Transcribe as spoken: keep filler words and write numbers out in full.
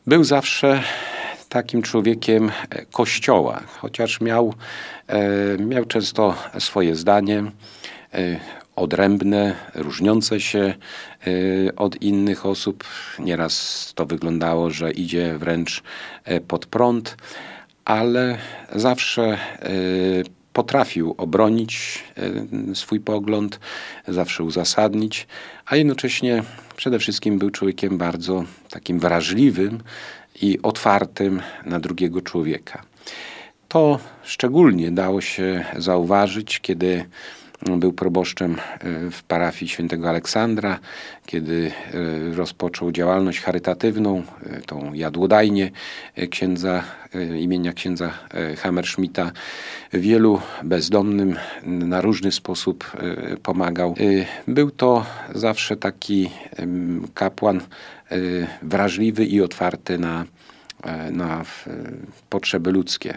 Był zawsze takim człowiekiem Kościoła, chociaż miał, miał często swoje zdanie, odrębne, różniące się od innych osób. Nieraz to wyglądało, że idzie wręcz pod prąd, ale zawsze potrafił obronić swój pogląd, zawsze uzasadnić, a jednocześnie przede wszystkim był człowiekiem bardzo takim wrażliwym i otwartym na drugiego człowieka. To szczególnie dało się zauważyć, kiedy był proboszczem w parafii świętego Aleksandra, kiedy rozpoczął działalność charytatywną, tą jadłodajnię księdza, imienia księdza Hammerschmidta. Wielu bezdomnym na różny sposób pomagał. Był to zawsze taki kapłan wrażliwy i otwarty na, na potrzeby ludzkie.